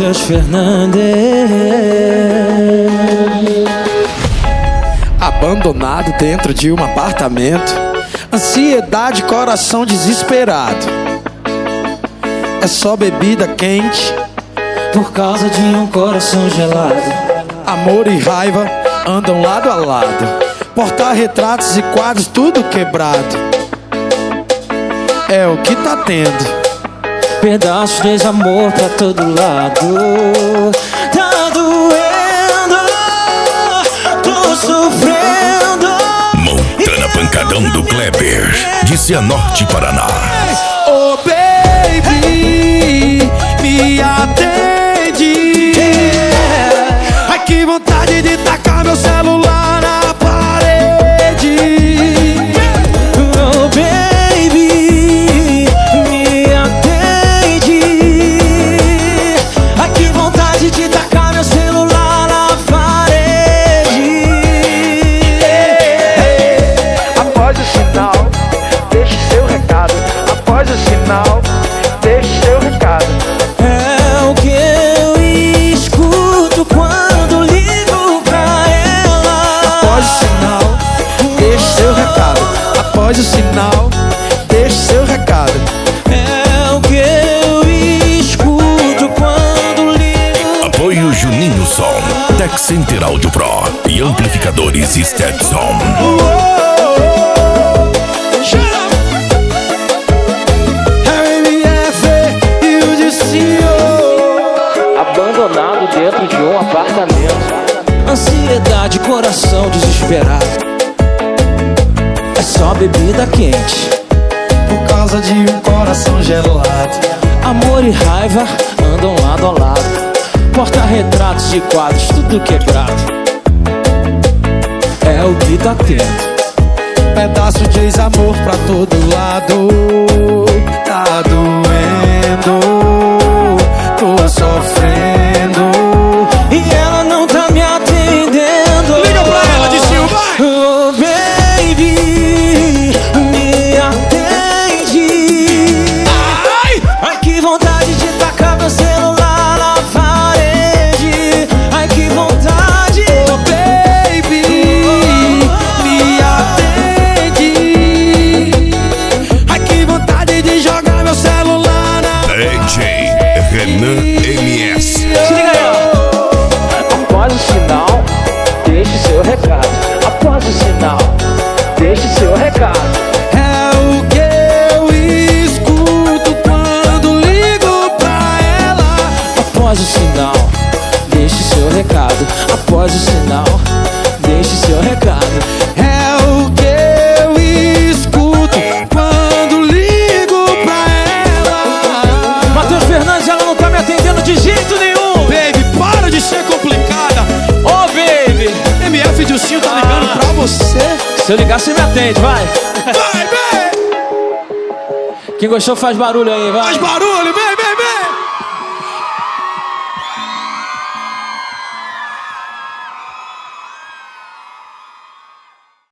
Matheus Fernandes. Abandonado dentro de um apartamento, ansiedade, coração desesperado. É só bebida quente por causa de um coração gelado. Amor e raiva andam lado a lado. Porta-retratos e quadros tudo quebrado. É o que tá tendo. Pedaços de desamor pra todo lado. Tá doendo, tô sofrendo. Montana Pancadão do Kleber, de Cianorte, Paraná. Oh baby, me atende. Ai que vontade de tacar meu celular na parede. Oh baby, me atende. Ai que vontade de tacar meu celular na parede. Após o sinal, deixe seu recado. Após o sinal, deixe seu recado. É o que eu escuto quando ligo pra ela. Após o sinal, deixe seu recado. Após o sinal, deixe seu recado. É o que eu escuto quando ligo. Apoio Juninho Som, Tech Center Audio Pro e amplificadores Stetson. Abandonado dentro de um apartamento. Ansiedade, coração desesperado. É só bebida quente Por causa de um coração gelado. Amor e raiva andam lado a lado. Porta-retratos e quadros tudo quebrado. É o que tá tendo. Pedaço de ex-amor pra todo lado. Tá doendo, tô sofrendo. E ela não tá me atendendo. Liga pra ela, Dissinho, vai! Oh baby, me atende. Ai que vontade de tacar meu celular na parede. Ai que vontade. Oh baby, me atende. Ai que vontade de jogar meu celular na DJ Renan MS. Se liga aí, ó. Após o sinal, deixe seu recado. Após o sinal, deixe seu recado. É o que eu escuto quando ligo pra ela. Após o sinal, deixe seu recado. Após o sinal, deixe seu recado. É o que eu escuto quando ligo pra ela. Matheus Fernandes, ela não tá me atendendo de jeito nenhum. Baby, para de ser complicada. Ô baby, MF Dilcinho tá ligando pra você. se eu ligar você me atende, vai. Vai, vai! Quem gostou faz barulho aí, vai. Faz barulho,